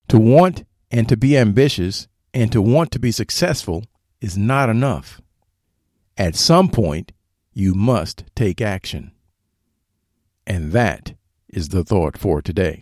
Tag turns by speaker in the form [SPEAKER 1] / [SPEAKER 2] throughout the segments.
[SPEAKER 1] To want and to be ambitious and to want to be successful is not enough. At some point, you must take action. And that is the thought for today.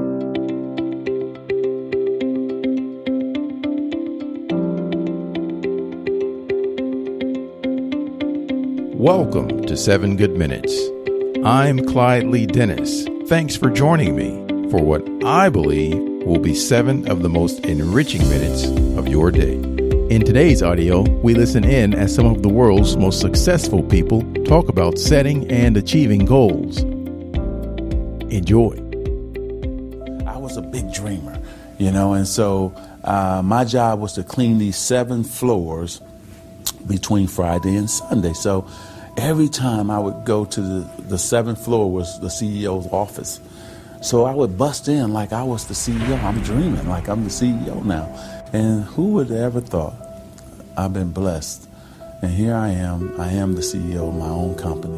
[SPEAKER 1] Welcome to 7 Good Minutes. I'm Clyde Lee Dennis. Thanks for joining me for what I believe will be 7 of the most enriching minutes of your day. In today's audio, we listen in as some of the world's most successful people talk about setting and achieving goals. Enjoy.
[SPEAKER 2] I was a big dreamer, and so my job was to clean these 7 floors between Friday and Sunday. So every time I would go to the 7th floor was the CEO's office. So I would bust in like I was the CEO. I'm dreaming like I'm the CEO now. And who would have ever thought? I've been blessed. And here I am. I am the CEO of my own company.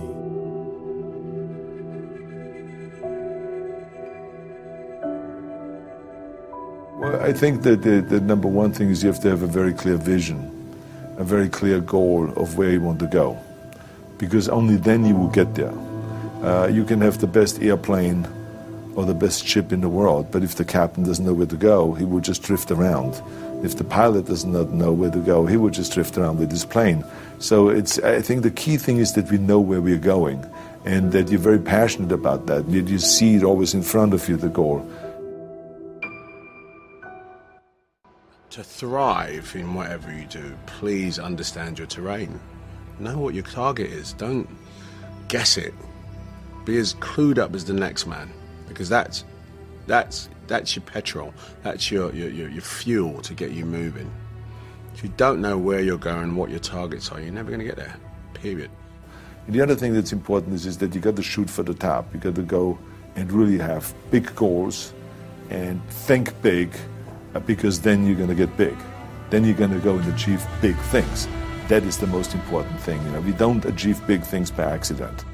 [SPEAKER 3] Well, I think that the number one thing is you have to have a very clear vision, a very clear goal of where you want to go. Because only then you will get there. You can have the best airplane or the best ship in the world, but if the captain doesn't know where to go, he will just drift around. If the pilot does not know where to go, he will just drift around with his plane. So I think the key thing is that we know where we're going and that you're very passionate about that. You see it always in front of you, the goal.
[SPEAKER 4] To thrive in whatever you do, please understand your terrain. Know what your target is. Don't guess it. Be as clued up as the next man, because that's your petrol. That's your fuel to get you moving. If you don't know where you're going, what your targets are, you're never going to get there. Period.
[SPEAKER 3] And the other thing that's important is that you got to shoot for the top. You got to go and really have big goals and think big, because then you're going to get big. Then you're going to go and achieve big things. That is the most important thing. We don't achieve big things by accident.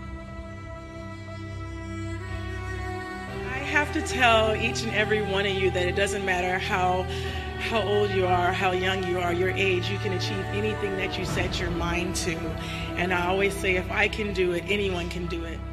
[SPEAKER 5] I have to tell each and every one of you that it doesn't matter how old you are, how young you are, your age, you can achieve anything that you set your mind to. And I always say, if I can do it, anyone can do it.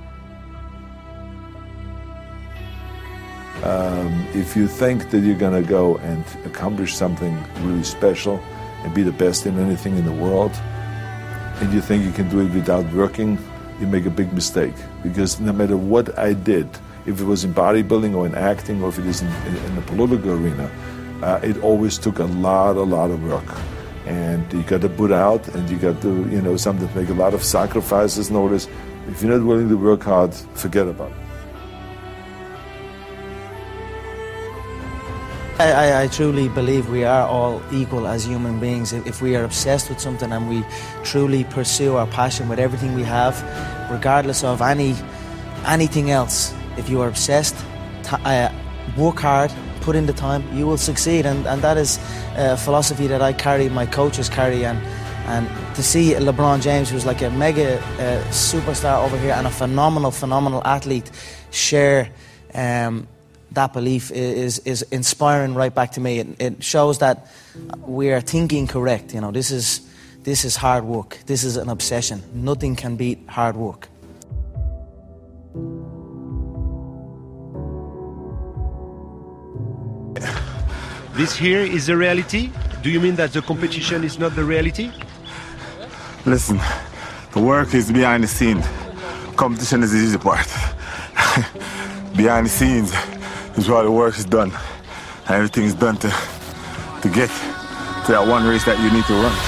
[SPEAKER 3] If you think that you're going to go and accomplish something really special and be the best in anything in the world, and you think you can do it without working, you make a big mistake. Because no matter what I did, if it was in bodybuilding or in acting or if it is in the political arena, it always took a lot of work. And you got to put out, and you got to, sometimes make a lot of sacrifices. Notice, if you're not willing to work hard, forget about it.
[SPEAKER 6] I truly believe we are all equal as human beings. If we are obsessed with something and we truly pursue our passion with everything we have, regardless of anything else, if you are obsessed, work hard, put in the time, you will succeed. And that is a philosophy that I carry, my coaches carry. And to see LeBron James, who's like a mega superstar over here and a phenomenal athlete, share that belief is inspiring right back to me. It shows that we are thinking correct. This is hard work. This is an obsession. Nothing can beat hard work.
[SPEAKER 7] This here is the reality? Do you mean that the competition is not the reality?
[SPEAKER 8] Listen, the work is behind the scene. Competition is the easy part. Behind the scenes is where the work is done. And everything is done to get to that one race that you need to run.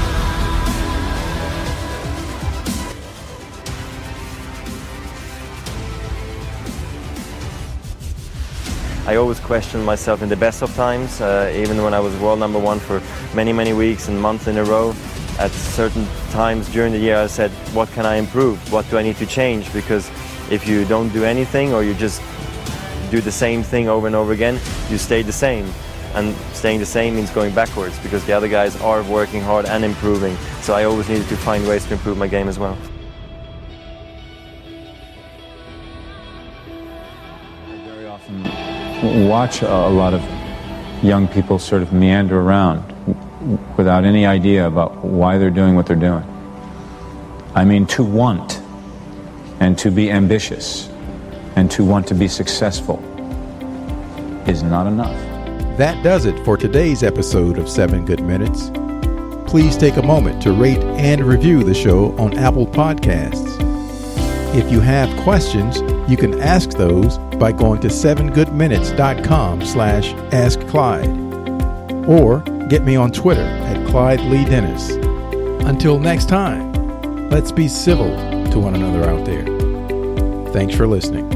[SPEAKER 9] I always questioned myself in the best of times, even when I was world number 1 for many weeks and months in a row. At certain times during the year I said, what can I improve? What do I need to change? Because if you don't do anything or you just do the same thing over and over again, you stay the same. And staying the same means going backwards because the other guys are working hard and improving. So I always needed to find ways to improve my game as well.
[SPEAKER 10] Very often watch a lot of young people sort of meander around without any idea about why they're doing what they're doing. I mean, to want and to be ambitious and to want to be successful is not enough.
[SPEAKER 1] That does it for today's episode of 7 Good Minutes. Please take a moment to rate and review the show on Apple Podcasts. If you have questions, you can ask those by going to 7goodminutes.com/askclyde or get me on Twitter at Clyde Lee Dennis. Until next time, let's be civil to one another out there. Thanks for listening.